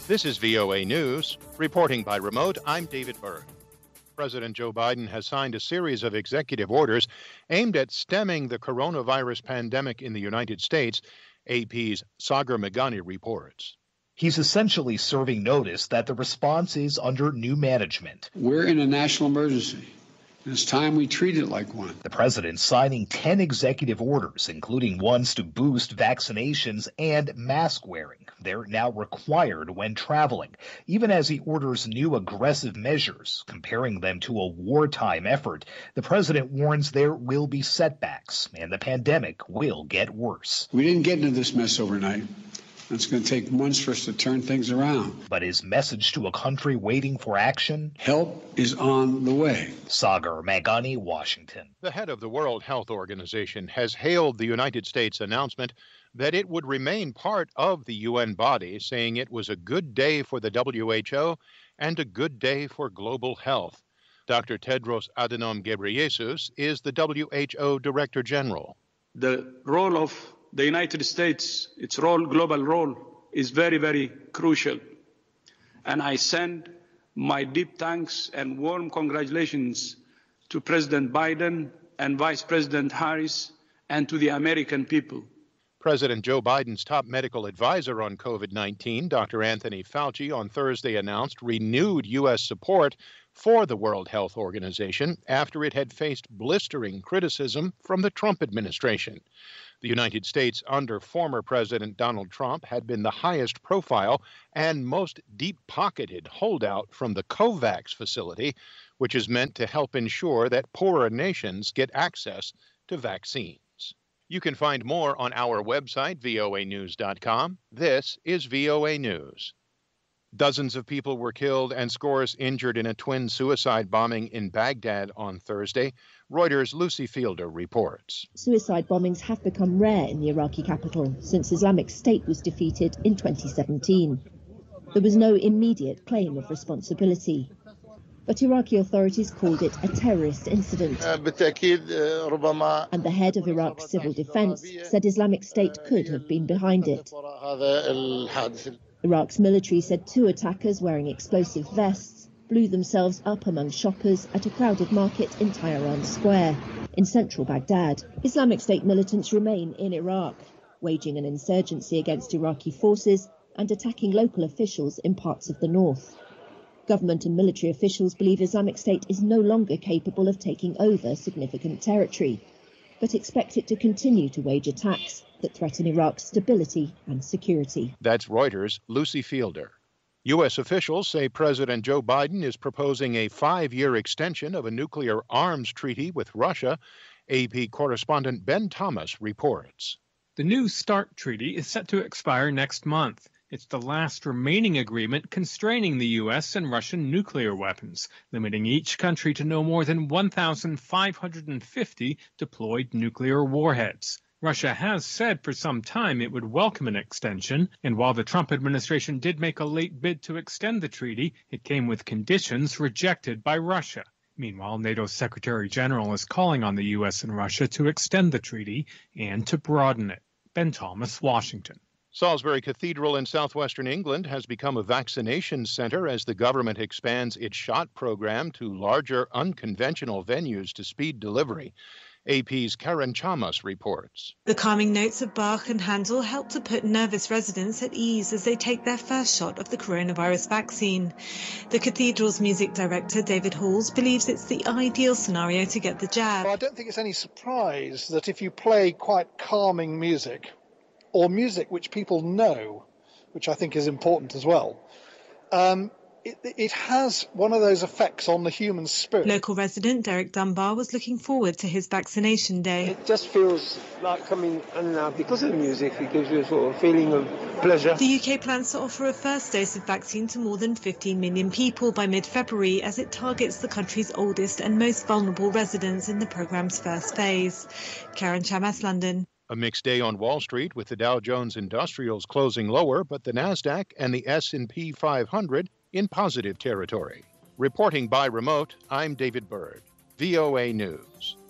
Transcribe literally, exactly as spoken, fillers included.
This is V O A News. Reporting by remote, I'm David Byrne. President Joe Biden has signed a series of executive orders aimed at stemming the coronavirus pandemic in the United States, A P's Sagar Meghani reports. He's essentially serving notice that the response is under new management. We're in a national emergency. It's time we treat it like one. The president signing ten executive orders, including ones to boost vaccinations and mask wearing. They're now required when traveling, even as he orders new aggressive measures, comparing them to a wartime effort. The president warns there will be setbacks and the pandemic will get worse. We didn't get into this mess overnight. It's going to take months for us to turn things around. But his message to a country waiting for action? Help is on the way. Sagar Meghani, Washington. The head of the World Health Organization has hailed the United States announcement that it would remain part of the U N body, saying it was a good day for the W H O and a good day for global health. Doctor Tedros Adhanom Ghebreyesus is the W H O Director General. The role of the United States, its role, global role, is very, very crucial. And I send my deep thanks and warm congratulations to President Biden and Vice President Harris and to the American people. President Joe Biden's top medical advisor on COVID nineteen, Doctor Anthony Fauci, on Thursday announced renewed U S support for the World Health Organization after it had faced blistering criticism from the Trump administration. The United States under former President Donald Trump had been the highest profile and most deep-pocketed holdout from the COVAX facility, which is meant to help ensure that poorer nations get access to vaccines. You can find more on our website, V O A news dot com. This is V O A News. Dozens of people were killed and scores injured in a twin suicide bombing in Baghdad on Thursday. Reuters' Lucy Fielder reports. Suicide bombings have become rare in the Iraqi capital since Islamic State was defeated in twenty seventeen. There was no immediate claim of responsibility, but Iraqi authorities called it a terrorist incident. And the head of Iraq's civil defense said Islamic State could have been behind it. Iraq's military said two attackers wearing explosive vests blew themselves up among shoppers at a crowded market in Tehran Square in central Baghdad. Islamic State militants remain in Iraq, waging an insurgency against Iraqi forces and attacking local officials in parts of the north. Government and military officials believe Islamic State is no longer capable of taking over significant territory, but expect it to continue to wage attacks that threaten Iraq's stability and security. That's Reuters' Lucy Fielder. U S officials say President Joe Biden is proposing a five-year extension of a nuclear arms treaty with Russia. A P correspondent Ben Thomas reports. The new START treaty is set to expire next month. It's the last remaining agreement constraining the U S and Russian nuclear weapons, limiting each country to no more than one thousand five hundred fifty deployed nuclear warheads. Russia has said for some time it would welcome an extension, and while the Trump administration did make a late bid to extend the treaty, it came with conditions rejected by Russia. Meanwhile, NATO's Secretary General is calling on the U S and Russia to extend the treaty and to broaden it. Ben Thomas, Washington. Salisbury Cathedral in southwestern England has become a vaccination center as the government expands its shot program to larger, unconventional venues to speed delivery. A P's Karen Chamas reports. The calming notes of Bach and Handel help to put nervous residents at ease as they take their first shot of the coronavirus vaccine. The cathedral's music director, David Halls, believes it's the ideal scenario to get the jab. Well, I don't think it's any surprise that if you play quite calming music, or music which people know, which I think is important as well, um, It, it has one of those effects on the human spirit. Local resident Derek Dunbar was looking forward to his vaccination day. It just feels like coming, and uh, because of the music, it gives you a sort of feeling of pleasure. The U K plans to offer a first dose of vaccine to more than fifteen million people by mid-February as it targets the country's oldest and most vulnerable residents in the programme's first phase. Karen Chamas, London. A mixed day on Wall Street with the Dow Jones Industrials closing lower, but the NASDAQ and the S and P five hundred in positive territory. Reporting by remote, I'm David Byrd, V O A News.